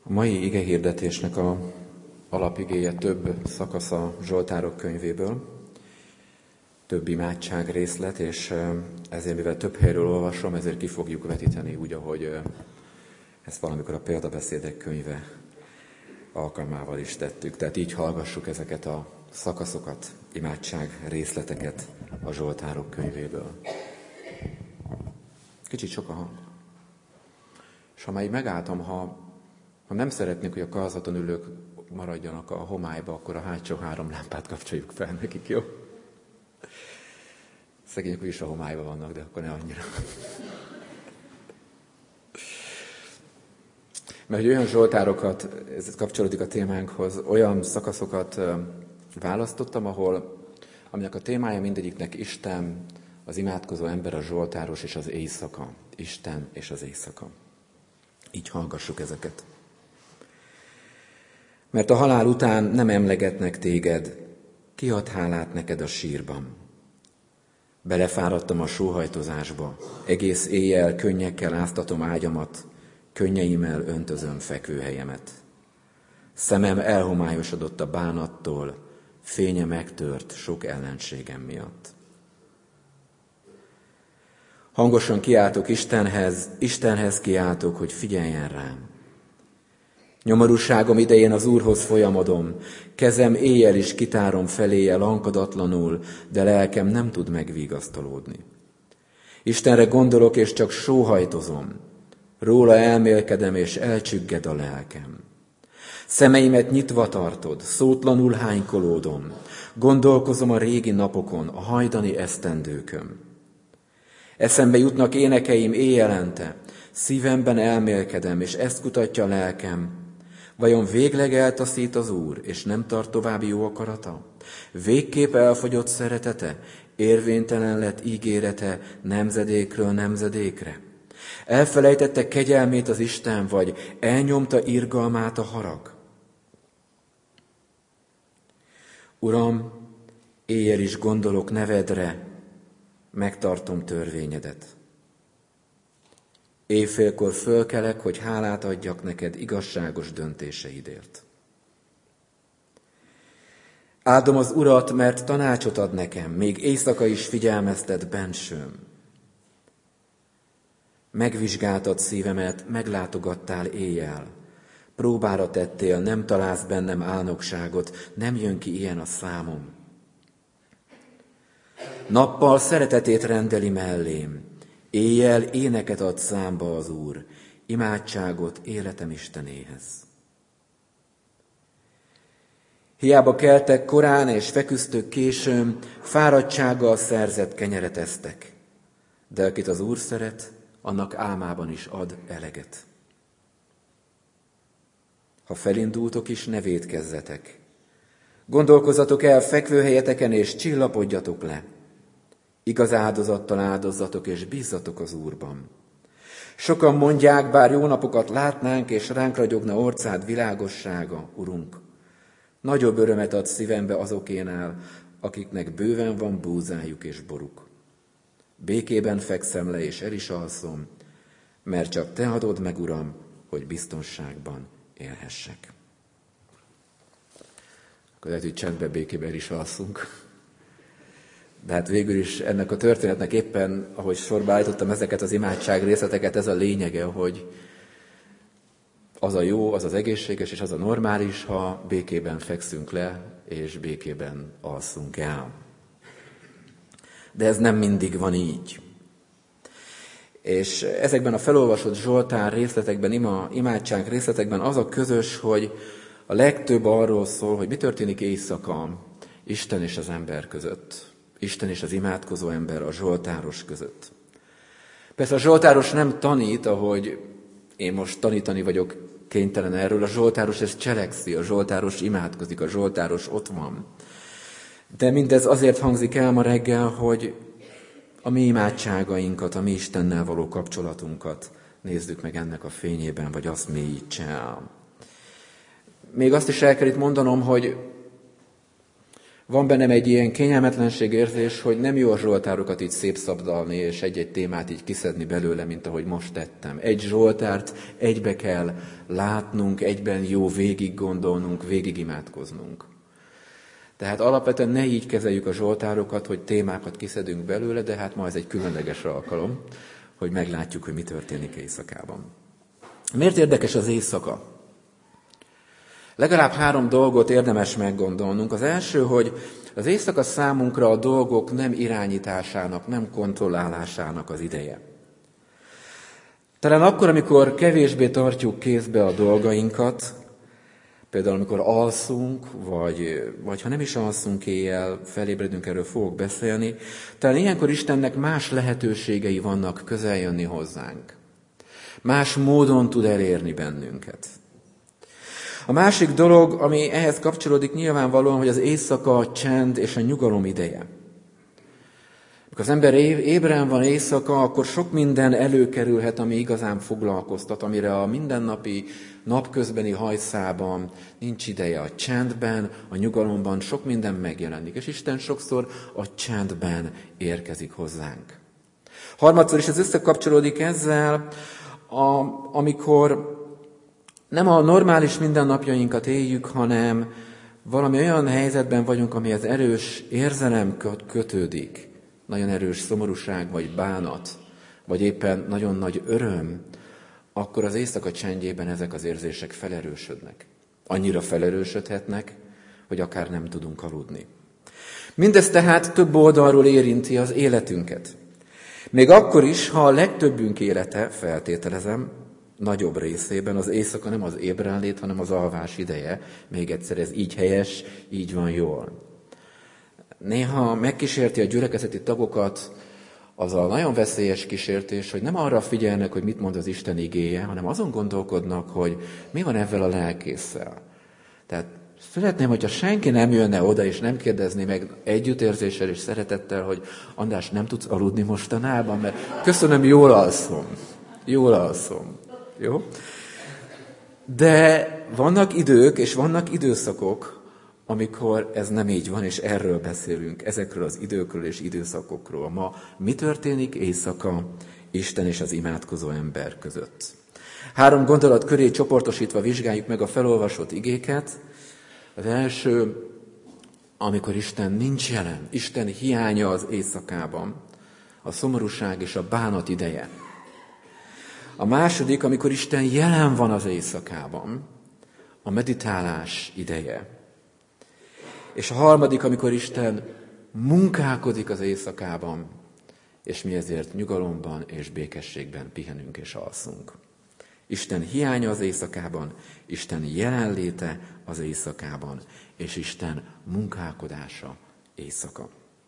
A mai igehirdetésnek a alapigéje több szakasza Zsoltárok könyvéből, több imádság részlet, és ezért, mivel több helyről olvasom, ezért ki fogjuk vetíteni úgy, ahogy ezt valamikor a példabeszédek könyve alkalmával is tettük. Tehát így hallgassuk ezeket a szakaszokat, imádság részleteket a Zsoltárok könyvéből. Kicsit sok a hang. És ha már így megálltam, ha nem szeretnék, hogy a karzaton ülők maradjanak a homályba, akkor a hátsó 3 lámpát kapcsoljuk fel nekik, jó? Szegények úgyis a homályban vannak, de akkor ne annyira. Mert hogy olyan zsoltárokat, ez kapcsolódik a témánkhoz, olyan szakaszokat választottam, aminek a témája mindegyiknek Isten, az imádkozó ember, a zsoltáros és az éjszaka. Isten és az éjszaka. Így hallgassuk ezeket. Mert a halál után nem emlegetnek téged, ki ad hálát neked a sírban. Belefáradtam a sóhajtozásba, egész éjjel könnyekkel áztatom ágyamat, könnyeimmel öntözöm fekvőhelyemet. Szemem elhomályosodott a bánattól, fénye megtört sok ellenségem miatt. Hangosan kiáltok Istenhez kiáltok, hogy figyeljen rám. Nyomorúságom idején az Úrhoz folyamodom, kezem éjjel is kitárom feléje lankadatlanul, de lelkem nem tud megvigasztalódni. Istenre gondolok, és csak sóhajtozom, róla elmélkedem, és elcsügged a lelkem. Szemeimet nyitva tartod, szótlanul hánykolódom, gondolkozom a régi napokon, a hajdani esztendőkön. Eszembe jutnak énekeim éjjelente, szívemben elmélkedem, és ezt kutatja a lelkem. Vajon végleg eltaszít az Úr, és nem tart további jó akarata? Végképp elfogyott szeretete, érvénytelen lett ígérete nemzedékről nemzedékre? Elfelejtette kegyelmét az Isten, vagy elnyomta irgalmát a harag? Uram, éjjel is gondolok nevedre, megtartom törvényedet. Éjfélkor fölkelek, hogy hálát adjak neked igazságos döntéseidért. Áldom az Urat, mert tanácsot ad nekem, még éjszaka is figyelmeztet bensőm. Megvizsgáltad szívemet, meglátogattál éjjel. Próbára tettél, nem találsz bennem álnokságot, nem jön ki ilyen a számom. Nappal szeretetét rendeli mellém, éjjel éneket ad számba az Úr, imádságot életem Istenéhez. Hiába keltek korán és feküztök későn, fáradtsággal szerzett kenyeret esztek. De akit az Úr szeret, annak álmában is ad eleget. Ha felindultok is, ne vétkezzetek. Gondolkozzatok el fekvőhelyeteken, és csillapodjatok le. Igaz áldozattal áldozzatok, és bízzatok az Úrban. Sokan mondják, bár jó napokat látnánk, és ránk ragyogna orcád világossága, Urunk. Nagyobb örömet ad szívembe azokénál, akiknek bőven van búzájuk és boruk. Békében fekszem le, és el is alszom, mert csak te adod meg, Uram, hogy biztonságban élhessek. Akkor lehet, hogy csendben, békében el is alszunk. De hát végül is ennek a történetnek éppen, ahogy sorba állítottam ezeket az imádság részleteket, ez a lényege, hogy az a jó, az az egészséges, és az a normális, ha békében fekszünk le, és békében alszunk el. De ez nem mindig van így. És ezekben a felolvasott Zsoltár részletekben, imádság részletekben az a közös, hogy a legtöbb arról szól, hogy mi történik éjszaka Isten és az ember között. Isten és az imádkozó ember, a zsoltáros között. Persze a zsoltáros nem tanít, ahogy én most tanítani vagyok kénytelen erről. A zsoltáros ezt cselekszi, a zsoltáros imádkozik, a zsoltáros ott van. De mindez azért hangzik el ma reggel, hogy a mi imádságainkat, a mi Istennel való kapcsolatunkat nézzük meg ennek a fényében, vagy azt mélyítse el. Még azt is el kell itt mondanom, hogy Van bennem egy ilyen kényelmetlenségérzés, hogy nem jó a zsoltárokat így szétszabdalni, és egy-egy témát így kiszedni belőle, mint ahogy most tettem. Egy zsoltárt egybe kell látnunk, egyben jó végig gondolnunk, végig imádkoznunk. Tehát alapvetően ne így kezeljük a zsoltárokat, hogy témákat kiszedünk belőle, de hát ma ez egy különleges alkalom, hogy meglátjuk, hogy mi történik éjszakában. Miért érdekes az éjszaka? Legalább 3 dolgot érdemes meggondolnunk. Az első, hogy az éjszaka számunkra a dolgok nem irányításának, nem kontrollálásának az ideje. Talán akkor, amikor kevésbé tartjuk kézbe a dolgainkat, például amikor alszunk, vagy ha nem is alszunk éjjel, felébredünk, erről fogok beszélni, talán ilyenkor Istennek más lehetőségei vannak közel jönni hozzánk. Más módon tud elérni bennünket. A másik dolog, ami ehhez kapcsolódik nyilvánvalóan, hogy az éjszaka a csend és a nyugalom ideje. Amikor az ember ébren van éjszaka, akkor sok minden előkerülhet, ami igazán foglalkoztat, amire a mindennapi, napközbeni hajszában nincs ideje. A csendben, a nyugalomban sok minden megjelenik, és Isten sokszor a csendben érkezik hozzánk. Harmadszor is ez összekapcsolódik ezzel, amikor nem a normális mindennapjainkat éljük, hanem valami olyan helyzetben vagyunk, amihez erős érzelem kötődik, nagyon erős szomorúság vagy bánat, vagy éppen nagyon nagy öröm, akkor az éjszaka csendjében ezek az érzések felerősödnek. Annyira felerősödhetnek, hogy akár nem tudunk aludni. Mindez tehát több oldalról érinti az életünket. Még akkor is, ha a legtöbbünk élete, feltételezem, nagyobb részében az éjszaka nem az ébrenlét, hanem az alvás ideje. Még egyszer, ez így helyes, így van jól. Néha megkísérti a gyülekezeti tagokat az a nagyon veszélyes kísértés, hogy nem arra figyelnek, hogy mit mond az Isten igéje, hanem azon gondolkodnak, hogy mi van ezzel a lelkésszel. Tehát szeretném, hogyha senki nem jönne oda, és nem kérdezné meg együttérzéssel és szeretettel, hogy András, nem tudsz aludni mostanában, mert köszönöm, jól alszom. Jól alszom. Jó? De vannak idők, és vannak időszakok, amikor ez nem így van, és erről beszélünk, ezekről az időkről és időszakokról. Ma mi történik éjszaka Isten és az imádkozó ember között? 3 gondolat köré csoportosítva vizsgáljuk meg a felolvasott igéket. Az első, amikor Isten nincs jelen, Isten hiánya az éjszakában, a szomorúság és a bánat ideje. A második, amikor Isten jelen van az éjszakában, a meditálás ideje. És a harmadik, amikor Isten munkálkodik az éjszakában, és mi ezért nyugalomban és békességben pihenünk és alszunk. Isten hiánya az éjszakában, Isten jelenléte az éjszakában, és Isten munkálkodása éjszaka.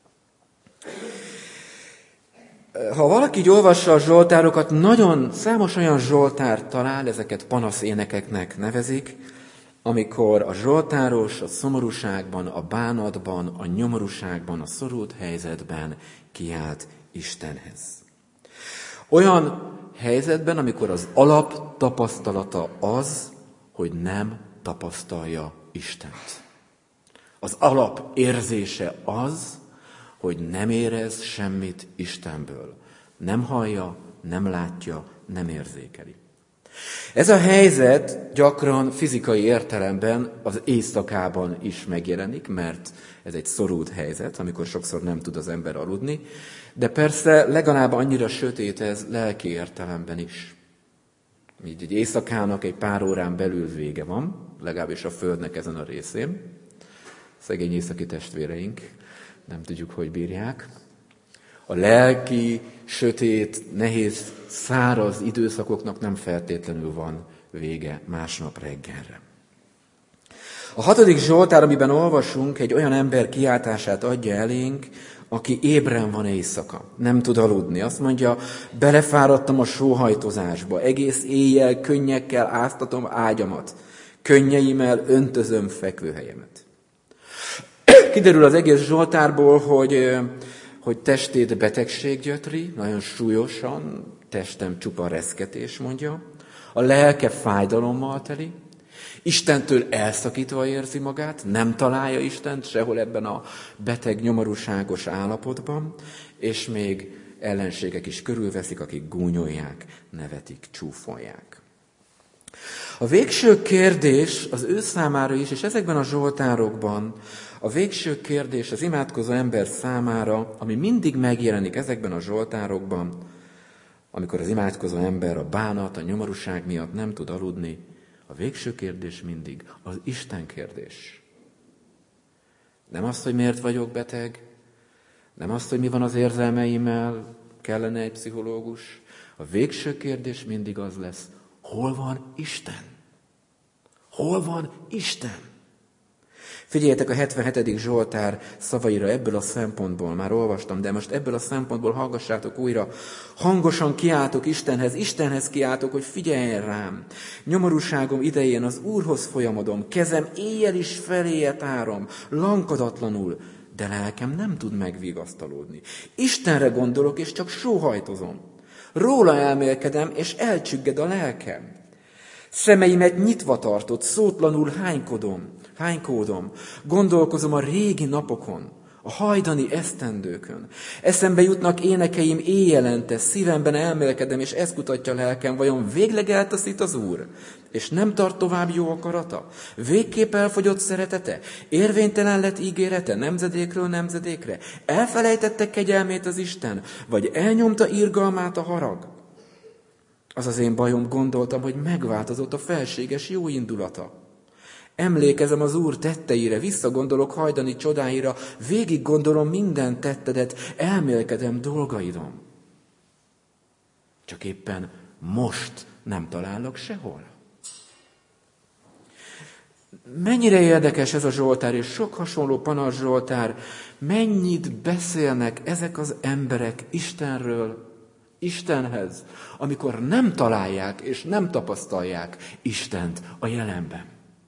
Ha valaki így olvassa a zsoltárokat, nagyon számos olyan zsoltárt talál, ezeket panaszénekeknek nevezik, amikor a zsoltáros a szomorúságban, a bánatban, a nyomorúságban, a szorult helyzetben kiált Istenhez. Olyan helyzetben, amikor az alaptapasztalata az, hogy nem tapasztalja Istent. Az alapérzése az, hogy nem érez semmit Istenből. Nem hallja, nem látja, nem érzékeli. Ez a helyzet gyakran fizikai értelemben az éjszakában is megjelenik, mert ez egy szorult helyzet, amikor sokszor nem tud az ember aludni, de persze legalább annyira sötét ez lelki értelemben is. Így egy éjszakának egy pár órán belül vége van, legalábbis a Földnek ezen a részén. Szegény északi testvéreink, nem tudjuk, hogy bírják. A lelki, sötét, nehéz, száraz időszakoknak nem feltétlenül van vége másnap reggelre. A 6. Zsoltár, amiben olvasunk, egy olyan ember kiáltását adja elénk, aki ébren van éjszaka, nem tud aludni. Azt mondja, belefáradtam a sóhajtozásba, egész éjjel könnyekkel áztatom ágyamat, könnyeimmel öntözöm fekvőhelyemet. Kiderül az egész Zsoltárból, hogy testét betegség gyötri, nagyon súlyosan, testem csupa reszketés, mondja. A lelke fájdalommal teli, Istentől elszakítva érzi magát, nem találja Istent sehol ebben a beteg, nyomorúságos állapotban, és még ellenségek is körülveszik, akik gúnyolják, nevetik, csúfolják. A végső kérdés az ő számára is, és ezekben a zsoltárokban a végső kérdés az imádkozó ember számára, ami mindig megjelenik ezekben a zsoltárokban, amikor az imádkozó ember a bánat, a nyomorúság miatt nem tud aludni, a végső kérdés mindig az Isten kérdés. Nem az, hogy miért vagyok beteg, nem az, hogy mi van az érzelmeimmel, kellene egy pszichológus. A végső kérdés mindig az lesz, hol van Isten? Hol van Isten? Figyeljetek a 77. Zsoltár szavaira ebből a szempontból, már olvastam, de most ebből a szempontból hallgassátok újra. Hangosan kiáltok Istenhez kiáltok, hogy figyeljen rám. Nyomorúságom idején az Úrhoz folyamodom, kezem éjjel is feléje tárom, lankadatlanul, de lelkem nem tud megvigasztalódni. Istenre gondolok, és csak sóhajtozom. Róla elmélkedem, és elcsügged a lelkem. Szemeimet nyitva tartott, szótlanul hánykódom, gondolkozom a régi napokon, a hajdani esztendőkön. Eszembe jutnak énekeim éjjelente, szívemben elmélkedem, és ezt kutatja lelkem, vajon végleg eltaszít az Úr, és nem tart tovább jó akarata? Végképp elfogyott szeretete? Érvénytelen lett ígérete nemzedékről nemzedékre? Elfelejtette kegyelmét az Isten, vagy elnyomta irgalmát a harag? Az az én bajom, gondoltam, hogy megváltozott a felséges jó indulata. Emlékezem az Úr tetteire, visszagondolok hajdani csodáira, végig gondolom minden tettedet, elmélkedem dolgaidon. Csak éppen most nem találok sehol. Mennyire érdekes ez a zsoltár, és sok hasonló panasz zsoltár, mennyit beszélnek ezek az emberek Istenről, Istenhez, amikor nem találják és nem tapasztalják Istent a jelenben.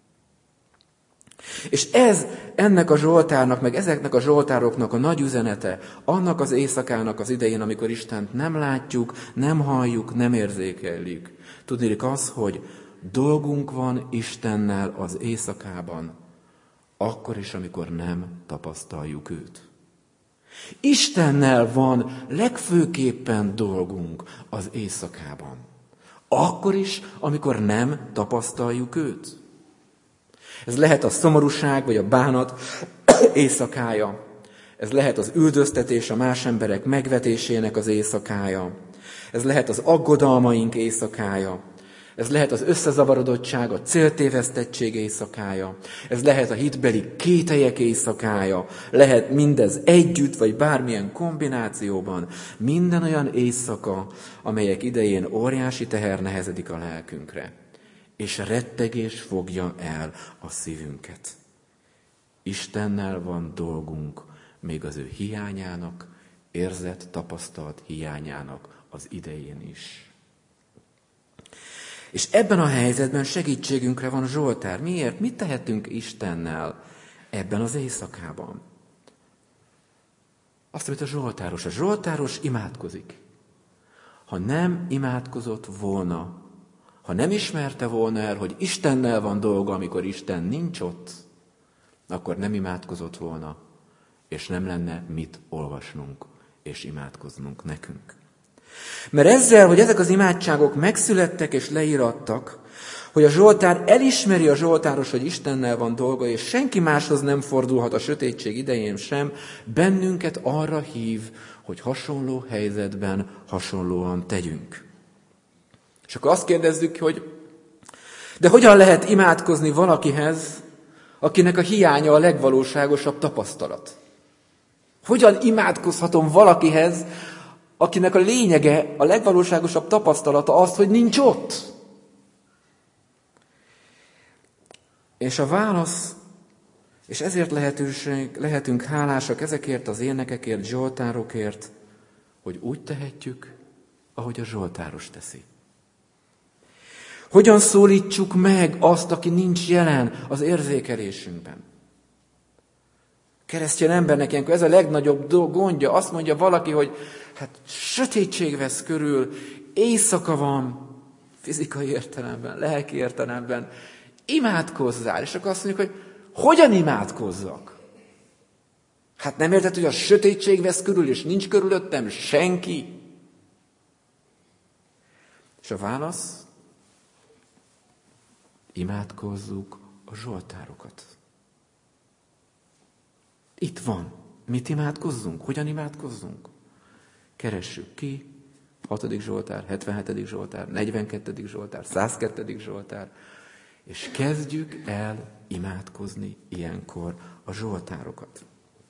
És ez ennek a zsoltárnak, meg ezeknek a zsoltároknak a nagy üzenete, annak az éjszakának az idején, amikor Istent nem látjuk, nem halljuk, nem érzékeljük. Tudniillik az, hogy dolgunk van Istennel az éjszakában, akkor is, amikor nem tapasztaljuk őt. Istennel van legfőképpen dolgunk az éjszakában. Akkor is, amikor nem tapasztaljuk őt. Ez lehet a szomorúság vagy a bánat éjszakája. Ez lehet az üldöztetés, a más emberek megvetésének az éjszakája. Ez lehet az aggodalmaink éjszakája. Ez lehet az összezavarodottság, a céltévesztettség éjszakája. Ez lehet a hitbeli kételyek éjszakája. Lehet mindez együtt, vagy bármilyen kombinációban. Minden olyan éjszaka, amelyek idején óriási teher nehezedik a lelkünkre. És rettegés fogja el a szívünket. Istennel van dolgunk, még az ő hiányának, érzett, tapasztalt hiányának az idején is. És ebben a helyzetben segítségünkre van Zsoltár. Miért? Mit tehetünk Istennel ebben az éjszakában? Azt mondja a Zsoltáros. A Zsoltáros imádkozik. Ha nem imádkozott volna, ha nem ismerte volna el, hogy Istennel van dolga, amikor Isten nincs ott, akkor nem imádkozott volna, és nem lenne mit olvasnunk és imádkoznunk nekünk. Mert ezzel, hogy ezek az imádságok megszülettek és leírattak, hogy a Zsoltár elismeri a Zsoltáros, hogy Istennel van dolga, és senki máshoz nem fordulhat a sötétség idején sem, bennünket arra hív, hogy hasonló helyzetben hasonlóan tegyünk. És akkor azt kérdezzük, hogy de hogyan lehet imádkozni valakihez, akinek a hiánya a legvalóságosabb tapasztalat? Hogyan imádkozhatom valakihez, akinek a lényege, a legvalóságosabb tapasztalata az, hogy nincs ott? És a válasz, és ezért lehetünk hálásak ezekért az énekekért, zsoltárokért, hogy úgy tehetjük, ahogy a Zsoltáros teszi. Hogyan szólítsuk meg azt, aki nincs jelen az érzékelésünkben? Keresztény embernek ilyenkor ez a legnagyobb gondja. Azt mondja valaki, hogy hát sötétség vesz körül, éjszaka van, fizikai értelemben, lelki értelemben. Imádkozzál. És akkor azt mondjuk, hogy hogyan imádkozzak? Hát nem érted, hogy a sötétség vesz körül, és nincs körülöttem senki? És a válasz? Imádkozzuk a zsoltárokat. Itt van. Mit imádkozzunk? Hogyan imádkozzunk? Keressük ki. 6. Zsoltár, 77. Zsoltár, 42. Zsoltár, 102. Zsoltár, és kezdjük el imádkozni ilyenkor a zsoltárokat.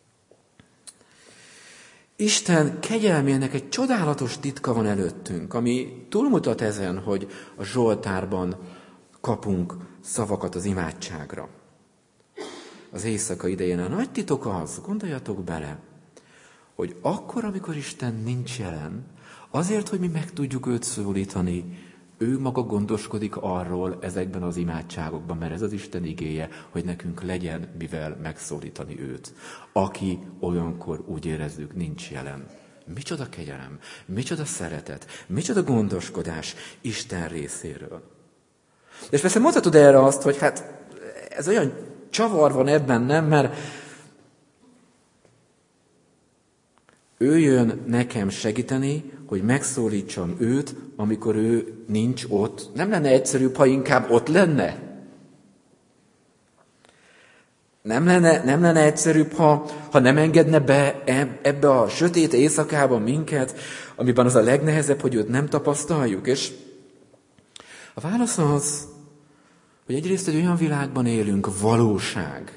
Isten kegyelmének egy csodálatos titka van előttünk, ami túlmutat ezen, hogy a zsoltárban kapunk szavakat az imádságra. Az éjszaka idején a nagy titok az, gondoljatok bele, hogy akkor, amikor Isten nincs jelen, azért, hogy mi meg tudjuk őt szólítani, ő maga gondoskodik arról ezekben az imádságokban, mert ez az Isten igéje, hogy nekünk legyen mivel megszólítani őt. Aki olyankor úgy érezzük, nincs jelen. Micsoda kegyelem, micsoda szeretet, micsoda gondoskodás Isten részéről. És persze mondhatod erre azt, hogy hát ez olyan csavar van ebben, nem? Mert ő jön nekem segíteni, hogy megszólítsam őt, amikor ő nincs ott. Nem lenne egyszerűbb, ha inkább ott lenne? Nem lenne egyszerűbb, ha nem engedne be ebbe a sötét éjszakába minket, amiben az a legnehezebb, hogy őt nem tapasztaljuk? És a válasz az, hogy egyrészt egy olyan világban élünk, valóság.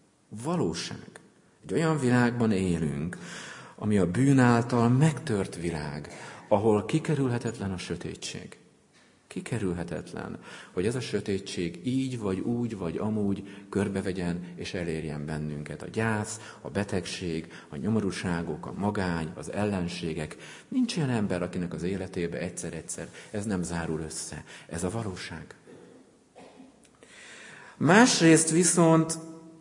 Egy olyan világban élünk, ami a bűn által megtört világ, ahol kikerülhetetlen a sötétség. Kikerülhetetlen, hogy ez a sötétség így, vagy úgy, vagy amúgy körbevegyen és elérjen bennünket. A gyász, a betegség, a nyomorúságok, a magány, az ellenségek. Nincs olyan ember, akinek az életébe egyszer-egyszer ez nem zárul össze. Ez a valóság. Másrészt viszont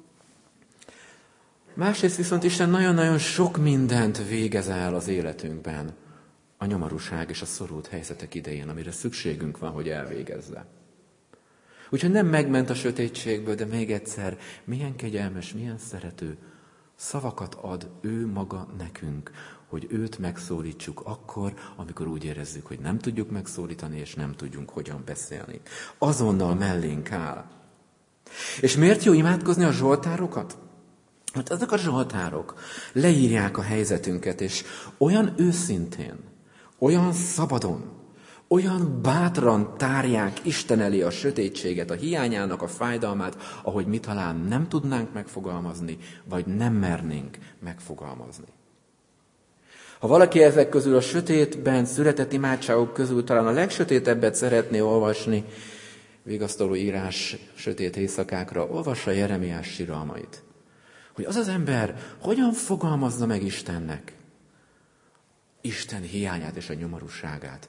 Isten nagyon-nagyon sok mindent végez el az életünkben a nyomorúság és a szorult helyzetek idején, amire szükségünk van, hogy elvégezze. Úgyhogy nem megment a sötétségből, de még egyszer, milyen kegyelmes, milyen szerető szavakat ad ő maga nekünk, hogy őt megszólítsuk akkor, amikor úgy érezzük, hogy nem tudjuk megszólítani, és nem tudjunk hogyan beszélni. Azonnal mellénk áll. És miért jó imádkozni a zsoltárokat? Hát ezek a zsoltárok leírják a helyzetünket, és olyan őszintén, olyan szabadon, olyan bátran tárják Isten elé a sötétséget, a hiányának a fájdalmát, ahogy mi talán nem tudnánk megfogalmazni, vagy nem mernénk megfogalmazni. Ha valaki ezek közül a sötétben született imádságok közül talán a legsötétebbet szeretné olvasni, vigasztaló írás sötét éjszakákra, olvassa Jeremiás siralmait. Hogy az az ember hogyan fogalmazza meg Istennek Isten hiányát és a nyomorúságát.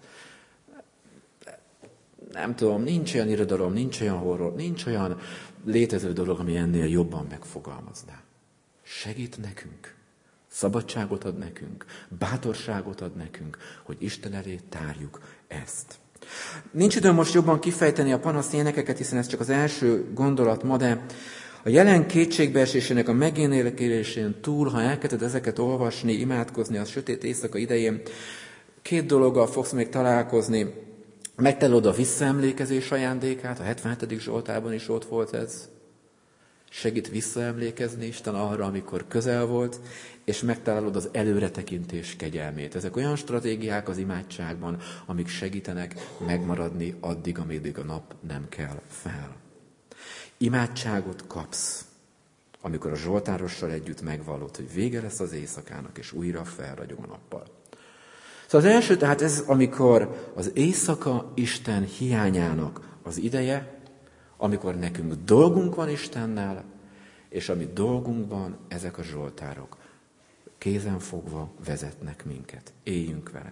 Nem tudom, nincs olyan irodalom, nincs olyan horror, nincs olyan létező dolog, ami ennél jobban megfogalmazná. Segít nekünk, szabadságot ad nekünk, bátorságot ad nekünk, hogy Isten elé tárjuk ezt. Nincs időm most jobban kifejteni a panaszt énekeket, hiszen ez csak az első gondolat ma, de a jelen kétségbeesésének a megénélésén túl, ha elkezded ezeket olvasni, imádkozni a sötét éjszaka idején, két dologgal fogsz még találkozni. Megtalálod a visszaemlékezés ajándékát, a 77. Zsoltárban is ott volt ez. Segít visszaemlékezni Isten arra, amikor közel volt, és megtalálod az előretekintés kegyelmét. Ezek olyan stratégiák az imádságban, amik segítenek megmaradni addig, ameddig a nap nem kell fel. Imádságot kapsz, amikor a zsoltárossal együtt megvallod, hogy vége lesz az éjszakának, és újra felragyog a nappal. Szóval az első, tehát ez, amikor az éjszaka Isten hiányának az ideje, amikor nekünk dolgunk van Istennel, és ami dolgunk van, ezek a zsoltárok kézen fogva vezetnek minket. Éljünk vele.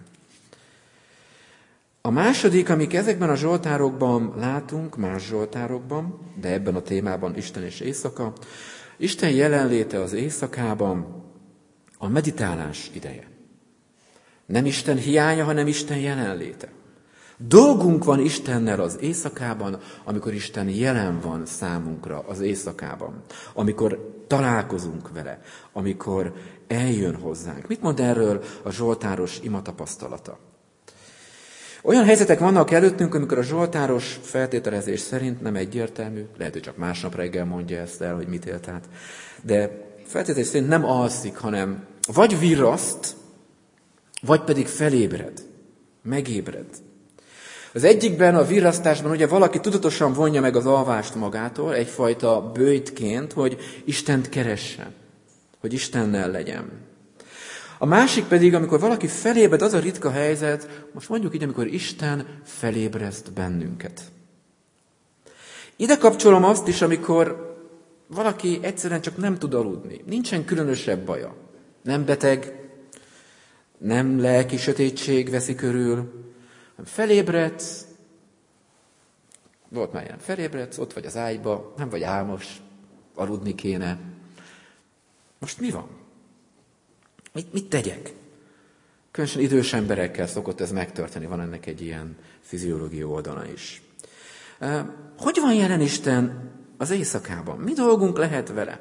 A második, amik ezekben a zsoltárokban látunk, más zsoltárokban, de ebben a témában Isten és éjszaka, Isten jelenléte az éjszakában a meditálás ideje. Nem Isten hiánya, hanem Isten jelenléte. Dolgunk van Istennel az éjszakában, amikor Isten jelen van számunkra az éjszakában, amikor találkozunk vele, amikor eljön hozzánk. Mit mond erről a zsoltáros imatapasztalata? Olyan helyzetek vannak előttünk, amikor a zsoltáros feltételezés szerint nem egyértelmű, lehet, hogy csak másnap reggel mondja ezt el, hogy mit élt át, de feltételezés szerint nem alszik, hanem vagy virraszt, vagy pedig felébred, megébred. Az egyikben, a virrasztásban ugye valaki tudatosan vonja meg az alvást magától, egyfajta böjtként, hogy Istent keresse, hogy Istennel legyen. A másik pedig, amikor valaki felébred, az a ritka helyzet, most mondjuk így, amikor Isten felébreszt bennünket. Ide kapcsolom azt is, amikor valaki egyszerűen csak nem tud aludni. Nincsen különösebb baja. Nem beteg, nem lelki sötétség veszi körül, felébredsz, volt már ilyen, felébredsz, ott vagy az ágyba, nem vagy álmos, aludni kéne. Most mi van? Mit tegyek? Különösen idős emberekkel szokott ez megtörténni, van ennek egy ilyen fiziológiai oldala is. Hogy van jelen Isten az éjszakában? Mi dolgunk lehet vele?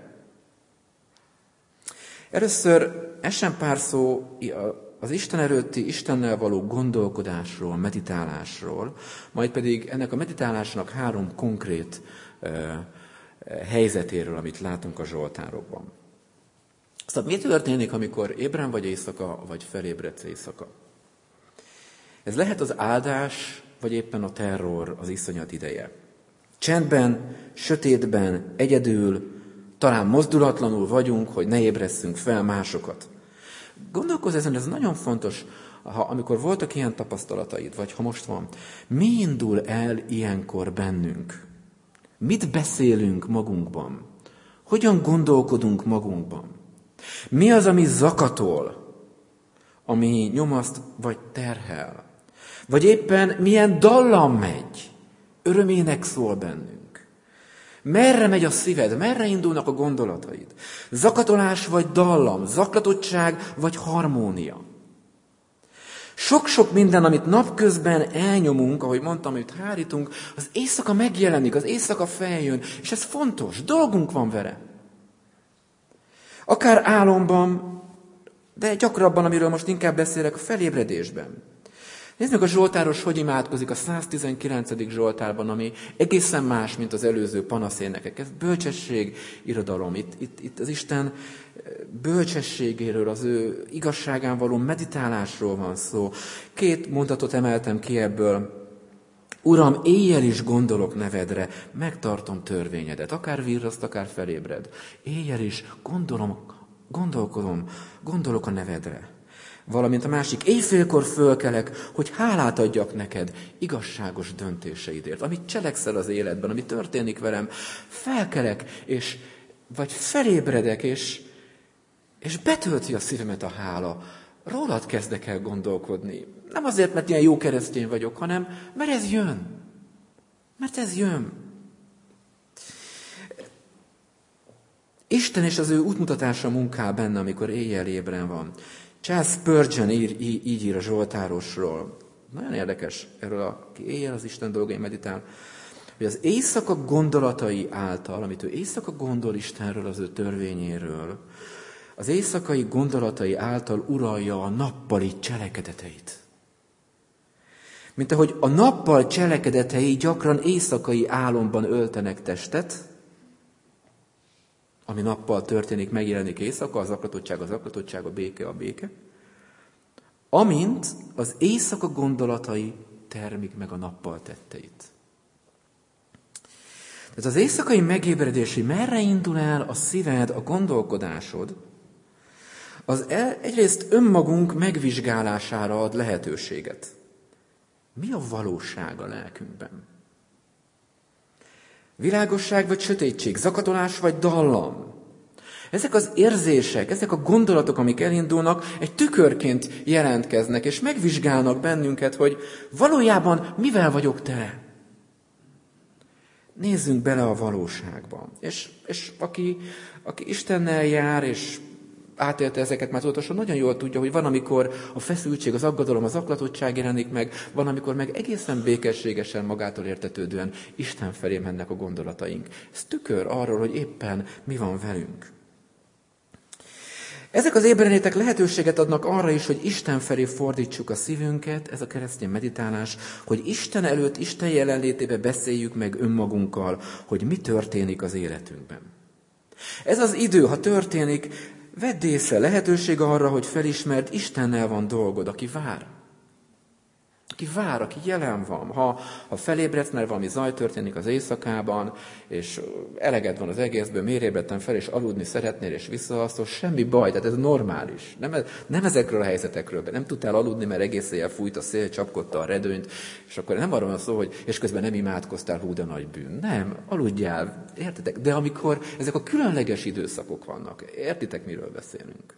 Először essen pár szó az Isten előtti, Istennel való gondolkodásról, meditálásról, majd pedig ennek a meditálásnak 3 konkrét helyzetéről, amit látunk a zsoltárokban. Szóval mi történik, amikor ébren vagy éjszaka, vagy felébredsz éjszaka? Ez lehet az áldás, vagy éppen a terror, az iszonyat ideje. Csendben, sötétben, egyedül, talán mozdulatlanul vagyunk, hogy ne ébresszünk fel másokat. Gondolkozz ezen, ez nagyon fontos, amikor voltak ilyen tapasztalataid, vagy ha most van. Mi indul el ilyenkor bennünk? Mit beszélünk magunkban? Hogyan gondolkodunk magunkban? Mi az, ami zakatol, ami nyomaszt vagy terhel? Vagy éppen milyen dallam megy, örömének szól bennünk? Merre megy a szíved, merre indulnak a gondolataid? Zakatolás vagy dallam, zaklatottság vagy harmónia? Sok-sok minden, amit napközben elnyomunk, ahogy mondtam, amit hárítunk, az éjszaka megjelenik, az éjszaka feljön, és ez fontos, dolgunk van vele. Akár álomban, de gyakrabban, amiről most inkább beszélek, a felébredésben. Nézd meg a zsoltáros, hogy imádkozik a 119. zsoltárban, ami egészen más, mint az előző panaszénekek. Ez bölcsesség irodalom. Itt az Isten bölcsességéről, az ő igazságán való meditálásról van szó. 2 mondatot emeltem ki ebből. Uram, éjjel is gondolok nevedre, megtartom törvényedet. Akár virraszt, akár felébred. Éjjel is gondolok a nevedre. Valamint a másik, éjfélkor fölkelek, hogy hálát adjak neked igazságos döntéseidért. Amit cselekszel az életben, ami történik velem, felkelek, vagy felébredek, és betölti a szívemet a hála. Rólad kezdek el gondolkodni. Nem azért, mert ilyen jó keresztény vagyok, hanem mert ez jön. Mert ez jön. Isten és az ő útmutatása munkál benne, amikor éjjel ébren van. Charles Spurgeon így ír a zsoltárosról. Nagyon érdekes erről, aki éjjel az Isten dolgai meditál, hogy az éjszaka gondolatai által, amit ő éjszaka gondol Istenről, az ő törvényéről, az éjszakai gondolatai által uralja a nappali cselekedeteit. Mint ahogy a nappal cselekedetei gyakran éjszakai álomban öltenek testet, ami nappal történik, megjelenik éjszaka, a zaklatottság, a béke. Amint az éjszaka gondolatai termik meg a nappal tetteit. Tehát az éjszakai megébredési, merre indul el a szíved, a gondolkodásod, az egyrészt önmagunk megvizsgálására ad lehetőséget. Mi a valóság a lelkünkben? Világosság vagy sötétség, zakatolás vagy dallam. Ezek az érzések, ezek a gondolatok, amik elindulnak, egy tükörként jelentkeznek, és megvizsgálnak bennünket, hogy valójában mivel vagyok tele. Nézzünk bele a valóságba. És aki Istennel jár, és átélte ezeket már tudatosan, nagyon jól tudja, hogy van, amikor a feszültség, az aggodalom, az zaklatottság jelenik meg, van, amikor meg egészen békességesen, magától értetődően Isten felé mennek a gondolataink. Ez tükör arról, hogy éppen mi van velünk. Ezek az ébrenétek lehetőséget adnak arra is, hogy Isten felé fordítsuk a szívünket, ez a keresztény meditálás, hogy Isten előtt, Isten jelenlétébe beszéljük meg önmagunkkal, hogy mi történik az életünkben. Ez az idő, ha történik, vedd észre, lehetőség arra, hogy felismerd, Istennel van dolgod, aki vár. Aki vár, aki jelen van. Ha felébredsz, mert valami zaj történik az éjszakában, és eleged van az egészből, miért ébredtem fel, és aludni szeretnél, és visszaasztol, semmi baj, tehát ez normális. Nem ezekről a helyzetekről, nem tudtál aludni, mert egész éjjel fújt a szél, csapkodta a redőnyt, és akkor nem arról van szó, hogy és közben nem imádkoztál, hú, de nagy bűn. Nem, aludjál, értitek? De amikor ezek a különleges időszakok vannak, értitek, miről beszélünk?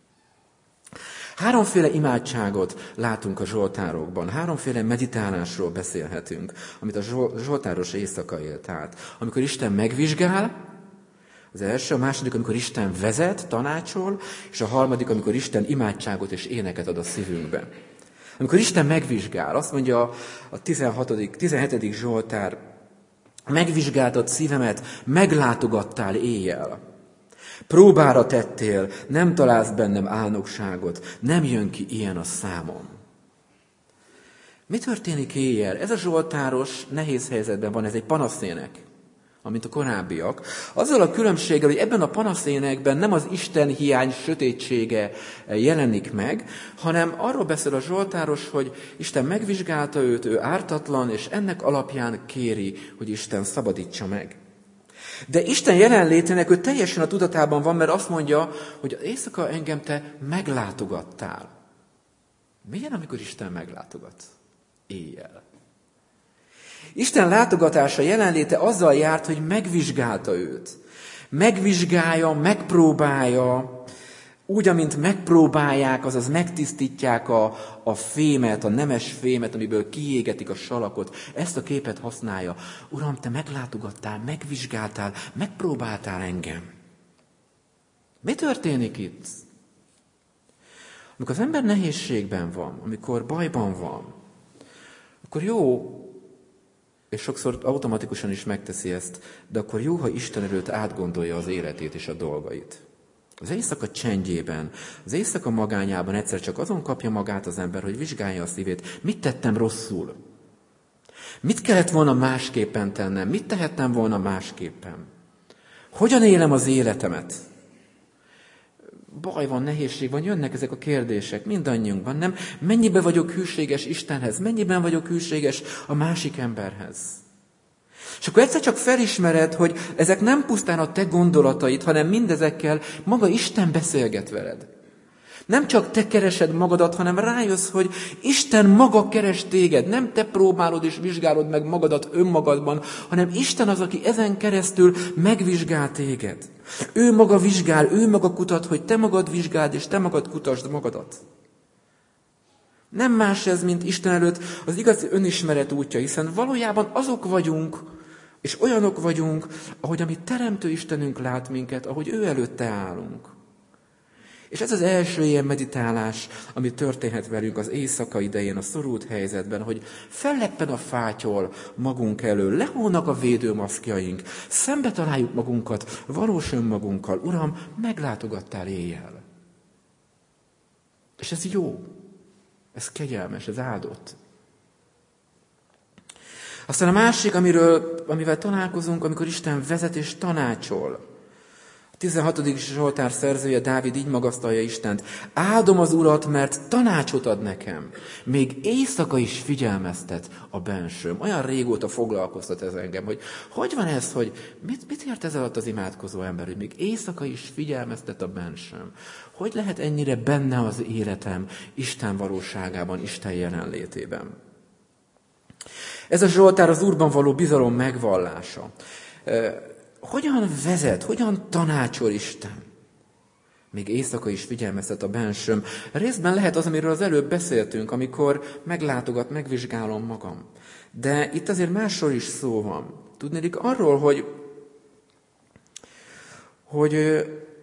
Háromféle imádságot látunk a zsoltárokban, háromféle meditálásról beszélhetünk, amit a zsoltáros éjszaka élt át. Amikor Isten megvizsgál, az első, a második, amikor Isten vezet, tanácsol, és a harmadik, amikor Isten imádságot és éneket ad a szívünkbe. Amikor Isten megvizsgál, azt mondja a 17. Zsoltár, megvizsgáltad szívemet, meglátogattál éjjel. Próbára tettél, nem találsz bennem álnokságot, nem jön ki ilyen a számom. Mi történik éjjel? Ez a zsoltáros nehéz helyzetben van, ez egy panaszének, amint a korábbiak. Azzal a különbséggel, hogy ebben a panaszénekben nem az Isten hiány sötétsége jelenik meg, hanem arról beszél a zsoltáros, hogy Isten megvizsgálta őt, ő ártatlan, és ennek alapján kéri, hogy Isten szabadítsa meg. De Isten jelenlétének ő teljesen a tudatában van, mert azt mondja, hogy éjszaka engem te meglátogattál. Milyen, amikor Isten meglátogat? Éjjel. Isten látogatása, jelenléte azzal járt, hogy megvizsgálta őt. Megvizsgálja, megpróbálja, úgy, amint megpróbálják, azaz megtisztítják a fémet, a nemes fémet, amiből kiégetik a salakot. Ezt a képet használja. Uram, te meglátogattál, megvizsgáltál, megpróbáltál engem. Mi történik itt? Amikor az ember nehézségben van, amikor bajban van, akkor jó, és sokszor automatikusan is megteszi ezt, de akkor jó, ha Isten előtt átgondolja az életét és a dolgait. Az éjszaka csendjében, az éjszaka magányában egyszer csak azon kapja magát az ember, hogy vizsgálja a szívét. Mit tettem rosszul? Mit kellett volna másképpen tennem? Mit tehettem volna másképpen? Hogyan élem az életemet? Baj van, nehézség van, jönnek ezek a kérdések mindannyiunkban, nem? Mennyiben vagyok hűséges Istenhez? Mennyiben vagyok hűséges a másik emberhez? És akkor egyszer csak felismered, hogy ezek nem pusztán a te gondolataid, hanem mindezekkel maga Isten beszélget veled. Nem csak te keresed magadat, hanem rájössz, hogy Isten maga keres téged. Nem te próbálod és vizsgálod meg magadat önmagadban, hanem Isten az, aki ezen keresztül megvizsgál téged. Ő maga vizsgál, ő maga kutat, hogy te magad vizsgáld, és te magad kutasd magadat. Nem más ez, mint Isten előtt az igazi önismeret útja, hiszen valójában azok vagyunk, és olyanok vagyunk, ahogy a mi teremtő Istenünk lát minket, ahogy ő előtte állunk. És ez az első ilyen meditálás, ami történhet velünk az éjszaka idején, a szorult helyzetben, hogy felleppen a fátyol magunk elől, lehólnak a védőmaszkjaink, szembe találjuk magunkat valós önmagunkkal. Uram, meglátogattál éjjel. És ez jó, ez kegyelmes, ez áldott. Aztán a másik, amivel találkozunk, amikor Isten vezet és tanácsol. A 16. Zsoltár szerzője, Dávid így magasztalja Istent. Áldom az Urat, mert tanácsot ad nekem. Még éjszaka is figyelmeztet a bensőm. Olyan régóta foglalkoztat ez engem, hogy van ez, hogy mit ért ez alatt az imádkozó ember, hogy még éjszaka is figyelmeztet a bensőm. Hogy lehet ennyire benne az életem Isten valóságában, Isten jelenlétében? Ez a Zsoltár az Úrban való bizalom megvallása. Hogyan vezet, hogyan tanácsol Isten? Még éjszaka is figyelmeztet a bensőm. Részben lehet az, amiről az előbb beszéltünk, amikor meglátogat, megvizsgálom magam. De itt azért másról is szó van. Tudnélik arról, hogy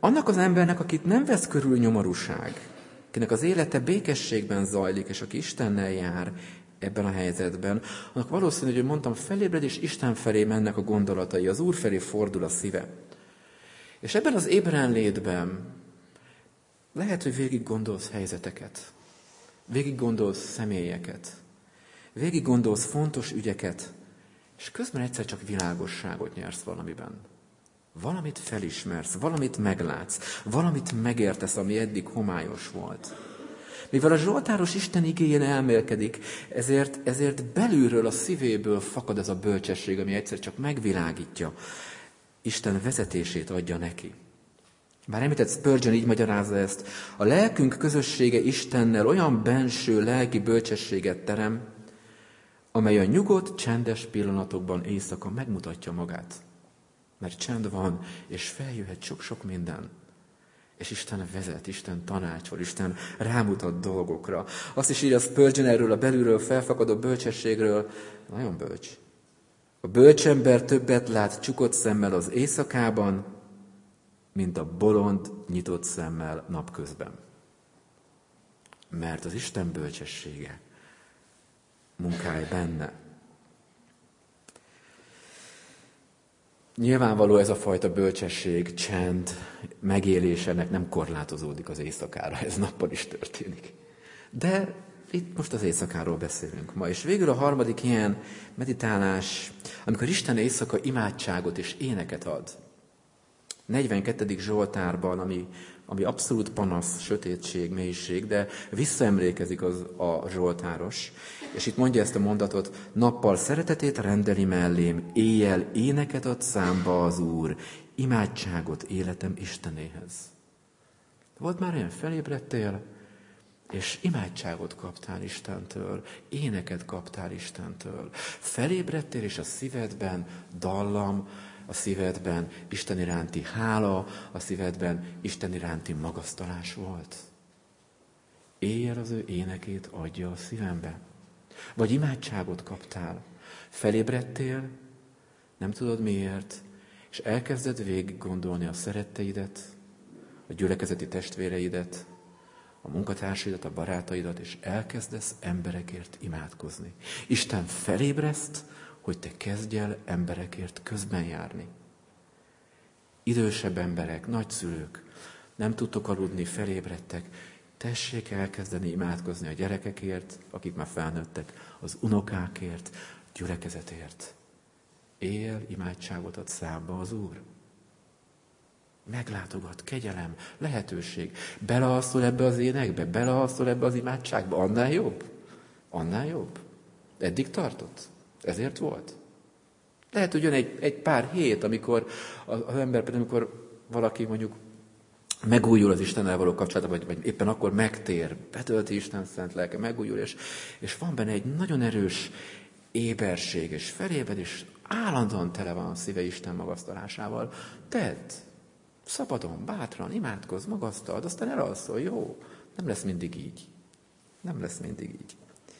Annak az embernek, akit nem vesz körül nyomorúság, akinek az élete békességben zajlik, és aki Istennel jár ebben a helyzetben, annak valószínű, hogy mondtam, felébred, és Isten felé mennek a gondolatai, az Úr felé fordul a szíve. És ebben az ébrenlétben lehet, hogy végig gondolsz helyzeteket, végig gondolsz személyeket, végig gondolsz fontos ügyeket, és közben egyszer csak világosságot nyersz valamiben. Valamit felismersz, valamit meglátsz, valamit megértesz, ami eddig homályos volt. Mivel a zsoltáros Isten igéjén elmélkedik, ezért belülről, a szívéből fakad ez a bölcsesség, ami egyszer csak megvilágítja, Isten vezetését adja neki. Bár említett Spurgeon így magyarázza ezt, a lelkünk közössége Istennel olyan benső lelki bölcsességet terem, amely a nyugodt, csendes pillanatokban éjszaka megmutatja magát. Mert csend van, és feljöhet sok-sok minden. És Isten vezet, Isten tanácsol, Isten rámutat dolgokra. Azt is írja Spurgeon erről a belülről felfakadó bölcsességről, nagyon bölcs. A bölcsember többet lát csukott szemmel az éjszakában, mint a bolond nyitott szemmel napközben. Mert az Isten bölcsessége munkálj benne. Nyilvánvaló ez a fajta bölcsesség, csend, megélésének nem korlátozódik az éjszakára, ez nappal is történik. De itt most az éjszakáról beszélünk ma. És végül a harmadik ilyen meditálás, amikor Isten éjszaka imádságot és éneket ad. 42. Zsoltárban, ami abszolút panasz, sötétség, mélység, de visszaemlékezik a zsoltáros. És itt mondja ezt a mondatot, nappal szeretetét rendeli mellém, éjjel éneket ad számba az Úr, imádságot életem Istenéhez. Volt már olyan, felébredtél, és imádságot kaptál Istentől, éneket kaptál Istentől. Felébredtél, és a szívedben dallam, a szívedben Isten iránti hála, a szívedben Isten iránti magasztalás volt. Éjjel az ő énekét adja a szívembe. Vagy imádságot kaptál, felébredtél, nem tudod miért, és elkezded végig gondolni a szeretteidet, a gyülekezeti testvéreidet, a munkatársaidat, a barátaidat, és elkezdesz emberekért imádkozni. Isten felébreszt, hogy te kezdj el emberekért közben járni. Idősebb emberek, nagyszülők, nem tudtok aludni, felébredtek, tessék elkezdeni imádkozni a gyerekekért, akik már felnőttek, az unokákért, gyülekezetért. Éjjel imádságot ad számba az Úr. Meglátogat, kegyelem, lehetőség. Belealszol ebbe az énekbe, belealszol ebbe az imádságba. Annál jobb? Annál jobb? Eddig tartott? Ezért volt? Lehet, hogy jön egy pár hét, amikor az ember, amikor valaki mondjuk megújul az Istennel való kapcsolatban, vagy éppen akkor megtér, betölti Isten szent lelke, megújul, és van benne egy nagyon erős éberség, és felébred, és állandóan tele van a szíve Isten magasztalásával. Tedd, szabadon, bátran, imádkozz, magasztald, aztán elalszol, jó? Nem lesz mindig így. Nem lesz mindig így.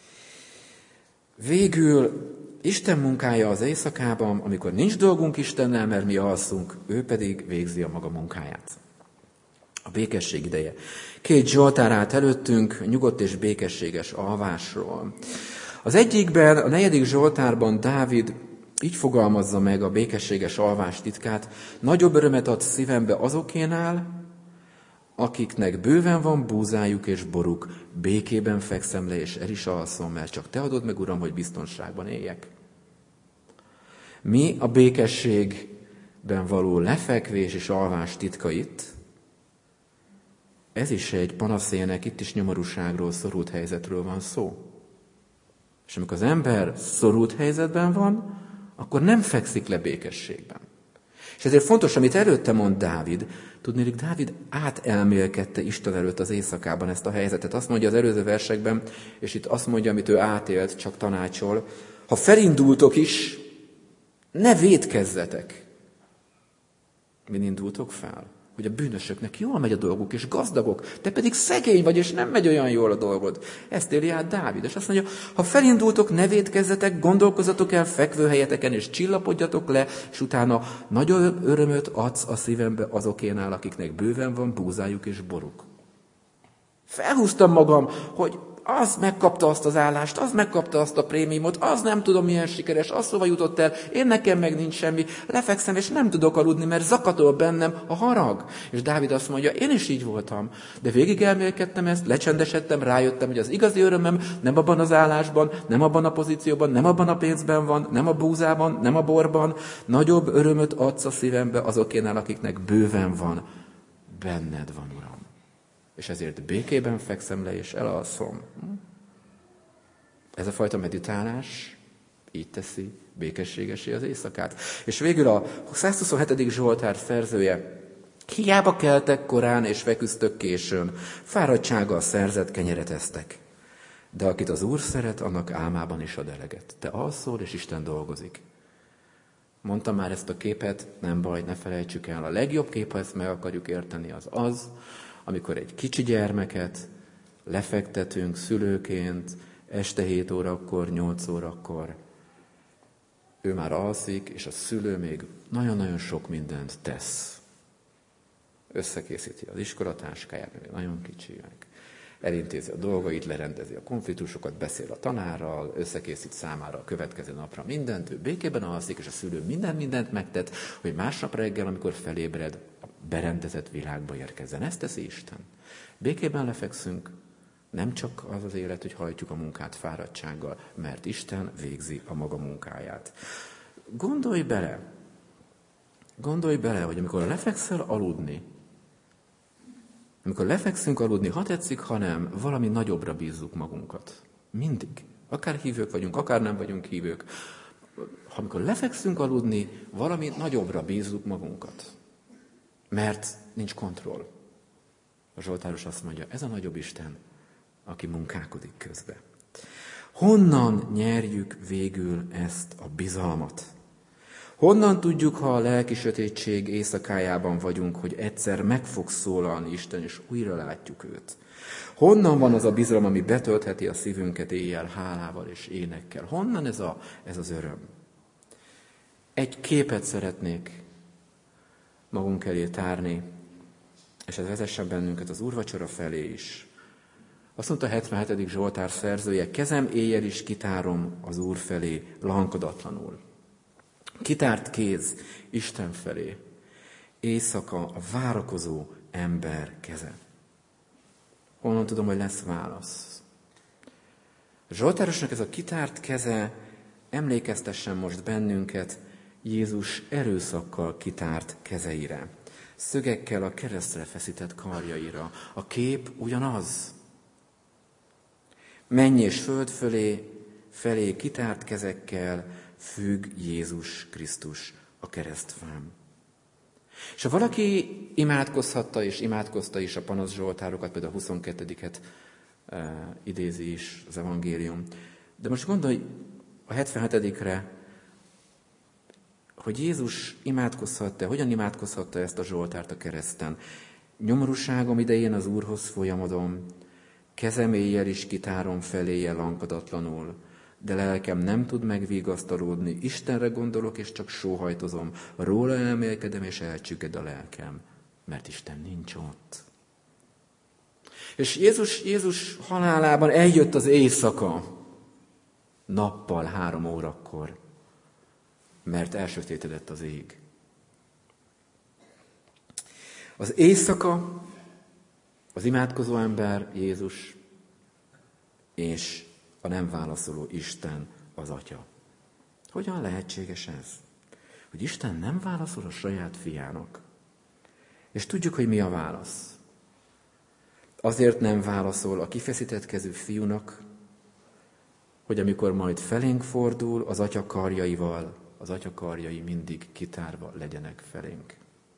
Végül Isten munkája az éjszakában, amikor nincs dolgunk Istennel, mert mi alszunk, ő pedig végzi a maga munkáját. A békesség ideje. 2 zsoltár állt előttünk, nyugodt és békességes alvásról. Az egyikben, a 4. zsoltárban Dávid így fogalmazza meg a békességes alvás titkát, nagyobb örömet ad szívembe azokénál, akiknek bőven van búzájuk és boruk, békében fekszem le és el is alszom, mert csak te adod meg, Uram, hogy biztonságban éljek. Mi a békességben való lefekvés és alvás titka itt? Ez is egy panaszének, itt is nyomorúságról, szorult helyzetről van szó. És amikor az ember szorult helyzetben van, akkor nem fekszik le békességben. És ezért fontos, amit előtte mond Dávid, tudnélik, Dávid átelmélkedte Isten előtt az éjszakában ezt a helyzetet. Azt mondja az előző versekben, és itt azt mondja, amit ő átélt, csak tanácsol, ha felindultok is, ne vétkezzetek. Min indultok fel? hogy a bűnösöknek jól megy a dolguk, és gazdagok, te pedig szegény vagy, és nem megy olyan jól a dolgod. Ezt éli át Dávid, és azt mondja, ha felindultok, ne vétkezzetek, gondolkozzatok el fekvőhelyeteken, és csillapodjatok le, és utána nagyobb örömöt adsz a szívembe azokénál, akiknek bőven van búzájuk és boruk. Felhúztam magam, hogy az megkapta azt az állást, az megkapta azt a prémiumot, az nem tudom milyen sikeres, az hova jutott el, én nekem meg nincs semmi, lefekszem és nem tudok aludni, mert zakatol bennem a harag. És Dávid azt mondja, én is így voltam, de végig elmélkedtem ezt, lecsendesedtem, rájöttem, hogy az igazi örömem nem abban az állásban, nem abban a pozícióban, nem abban a pénzben van, nem a búzában, nem a borban, nagyobb örömöt adsz a szívembe azokénál, akiknek bőven van, benned van, Uram. És ezért békében fekszem le, és elalszom. Ez a fajta meditálás így teszi békességesé az éjszakát. És végül a 127. Zsoltár szerzője, hiába keltek korán, és feküztök későn, fáradtsággal szerzett kenyeret esztek. De akit az Úr szeret, annak álmában is ad eleget. Te alszol, és Isten dolgozik. Mondtam már ezt a képet, nem baj, ne felejtsük el. A legjobb kép, ha ezt meg akarjuk érteni, az, amikor egy kicsi gyermeket lefektetünk szülőként, este 7 órakor, 8 órakor, ő már alszik, és a szülő még nagyon-nagyon sok mindent tesz. Összekészíti az iskolatáskáját, még nagyon kicsi, elintézi a dolgait, lerendezi a konfliktusokat, beszél a tanárral, összekészít számára a következő napra mindent, ő békében alszik, és a szülő mindent megtett, hogy másnap reggel, amikor felébred, a berendezett világba érkezzen. Ezt teszi Isten. Békében lefekszünk, nem csak az az élet, hogy hajtjuk a munkát fáradtsággal, mert Isten végzi a maga munkáját. Gondolj bele, hogy amikor lefekszel aludni, amikor lefekszünk aludni, ha tetszik, ha nem, valami nagyobbra bízzuk magunkat. Mindig. Akár hívők vagyunk, akár nem vagyunk hívők. Ha amikor lefekszünk aludni, valami nagyobbra bízzuk magunkat. Mert nincs kontroll. A Zsoltáros azt mondja, ez a nagyobb Isten, aki munkálkodik közbe. Honnan nyerjük végül ezt a bizalmat? Honnan tudjuk, ha a lelki sötétség éjszakájában vagyunk, hogy egyszer meg fog szólalni Isten, és újra látjuk őt? Honnan van az a bizalom, ami betöltheti a szívünket éjjel hálával és énekkel? Honnan ez az öröm? Egy képet szeretnék magunk elé tárni, és ez vezessen bennünket az úrvacsora felé is. Azt mondta a 77. Zsoltár szerzője, kezem éjjel is kitárom az Úr felé, lankadatlanul. Kitárt kéz Isten felé, éjszaka a várakozó ember keze. Honnan tudom, hogy lesz válasz? A Zsoltárosnak ez a kitárt keze emlékeztessen most bennünket Jézus erőszakkal kitárt kezeire, szögekkel a keresztre feszített karjaira. A kép ugyanaz. Menny és föld felé kitárt kezekkel függ Jézus Krisztus a keresztfán. És ha valaki imádkozhatta és imádkozta is a panasz zsoltárokat, például a 22-et idézi is az evangélium. De most gondolj a 77-re, hogy Jézus imádkozhatta, hogyan imádkozhatta ezt a zsoltárt a kereszten. Nyomorúságom idején az Úrhoz folyamodom, kezem éjjel is kitárom feléje lankadatlanul, de lelkem nem tud megvigasztalódni, Istenre gondolok, és csak sóhajtozom, róla elmélkedem, és elcsügged a lelkem, mert Isten nincs ott. És Jézus halálában eljött az éjszaka, nappal 3 órakor, mert elsötétedett az ég. Az éjszaka, az imádkozó ember Jézus, és a nem válaszoló Isten az Atya. Hogyan lehetséges ez? Hogy Isten nem válaszol a saját fiának. És tudjuk, hogy mi a válasz. Azért nem válaszol a kifeszített kezű fiúnak, hogy amikor majd felénk fordul az Atya karjaival, az Atya karjai mindig kitárva legyenek felénk.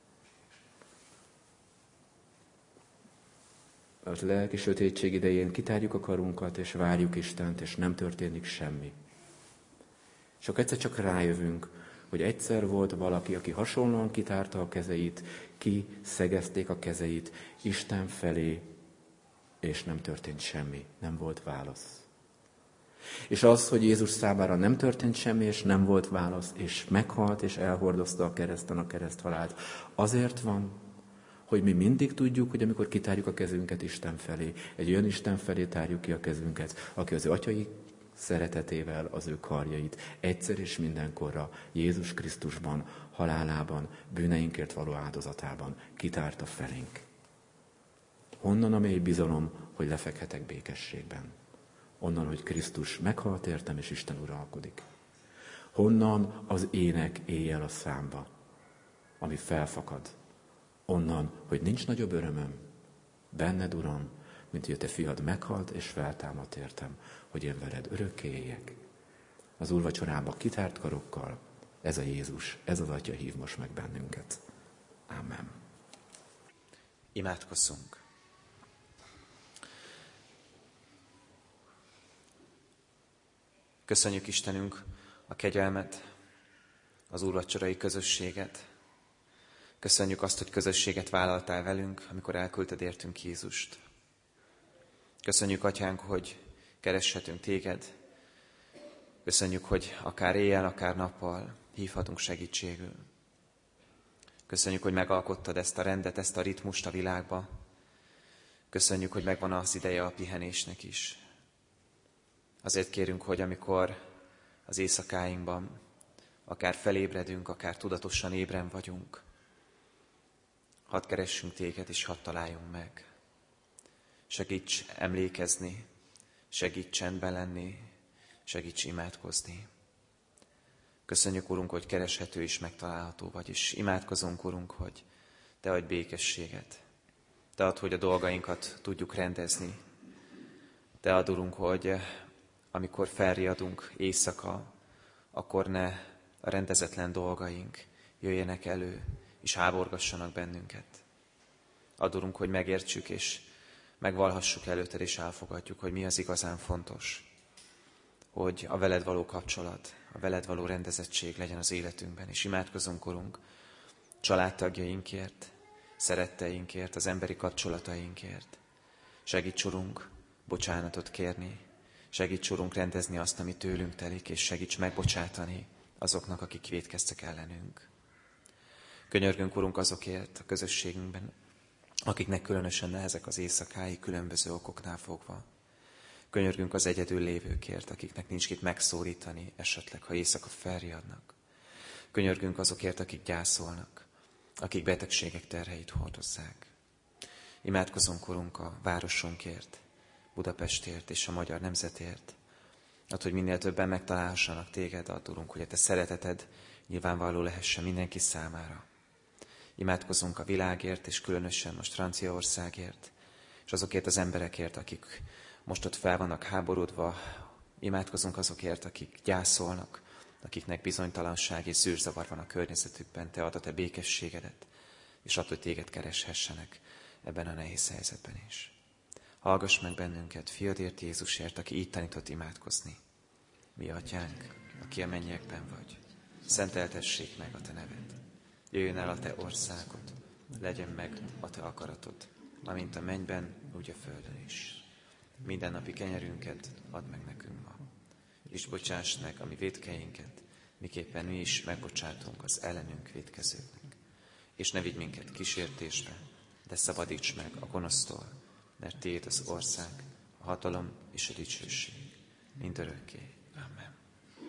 A lelki sötétség idején kitárjuk a karunkat, és várjuk Istent, és nem történik semmi. És akkor egyszer csak rájövünk, hogy egyszer volt valaki, aki hasonlóan kitárta a kezeit, kiszegezték a kezeit Isten felé, és nem történt semmi, nem volt válasz. És az, hogy Jézus számára nem történt semmi, és nem volt válasz, és meghalt, és elhordozta a kereszten a kereszthalált, azért van, hogy mi mindig tudjuk, hogy amikor kitárjuk a kezünket Isten felé, egy olyan Isten felé tárjuk ki a kezünket, aki az ő atyai szeretetével az ő karjait egyszer és mindenkorra Jézus Krisztusban, halálában, bűneinkért való áldozatában kitárta felénk. Honnan a mély bizalom, hogy lefekhetek békességben? Onnan, hogy Krisztus meghalt értem, és Isten uralkodik. Honnan az ének éjjel a számba, ami felfakad? Onnan, hogy nincs nagyobb örömöm benned, Uram, mint hogy a te fiad meghalt és feltámadt értem, hogy én veled örökké éljek. Az úrvacsorába kitárt karokkal, ez a Jézus, ez az Atya hív most meg bennünket. Amen. Imádkozzunk. Köszönjük Istenünk a kegyelmet, az úrvacsorai közösséget. Köszönjük azt, hogy közösséget vállaltál velünk, amikor elküldted értünk Jézust. Köszönjük, Atyánk, hogy kereshetünk téged. Köszönjük, hogy akár éjjel, akár nappal hívhatunk segítségül. Köszönjük, hogy megalkottad ezt a rendet, ezt a ritmust a világba. Köszönjük, hogy megvan az ideje a pihenésnek is. Azért kérünk, hogy amikor az éjszakáinkban akár felébredünk, akár tudatosan ébren vagyunk, hadd keressünk téged, és hadd találjunk meg. Segíts emlékezni, segíts csendben lenni, segíts imádkozni. Köszönjük, Urunk, hogy kereshető és megtalálható vagy, és imádkozunk, Urunk, hogy Te adj békességet. Te add, hogy a dolgainkat tudjuk rendezni. Te add, Urunk, hogy amikor felriadunk éjszaka, akkor ne a rendezetlen dolgaink jöjjenek elő, és háborgassanak bennünket. Add, Urunk, hogy megértsük, és megvalhassuk előtted, és elfogadjuk, hogy mi az igazán fontos, hogy a veled való kapcsolat, a veled való rendezettség legyen az életünkben. És imádkozunk, Urunk, családtagjainkért, szeretteinkért, az emberi kapcsolatainkért. Segíts, Urunk, bocsánatot kérni, segíts, Urunk, rendezni azt, ami tőlünk telik, és segíts megbocsátani azoknak, akik vétkeztek ellenünk. Könyörgünk, Urunk, azokért a közösségünkben, akiknek különösen nehezek az éjszakái különböző okoknál fogva. Könyörgünk az egyedül lévőkért, akiknek nincs kit megszólítani esetleg, ha éjszaka felriadnak. Könyörgünk azokért, akik gyászolnak, akik betegségek terheit hordozzák. Imádkozunk, Urunk, a városunkért, Budapestért és a magyar nemzetért. Add, hogy minél többen megtalálhassanak téged, add, Urunk, hogy a te szereteted nyilvánvaló lehessen mindenki számára. Imádkozunk a világért, és különösen most Franciaországért, és azokért az emberekért, akik most ott fel vannak háborodva. Imádkozunk azokért, akik gyászolnak, akiknek bizonytalanság és zűrzavar van a környezetükben. Te add a te békességedet, és add, hogy téged kereshessenek ebben a nehéz helyzetben is. Hallgass meg bennünket, fiadért, Jézusért, aki így tanított imádkozni. Mi, Atyánk, aki a mennyekben vagy, szenteltessék meg a te neved. Jöjjön el a te országod, legyen meg a te akaratod, amint a mennyben, úgy a földön is. Mindennapi kenyerünket add meg nekünk ma, és bocsáss meg a mi vétkeinket, miképpen mi is megbocsátunk az ellenünk vétkezőknek. És ne vigy minket kísértésbe, de szabadíts meg a gonosztól, mert tiéd az ország, a hatalom és a dicsőség mindörökké.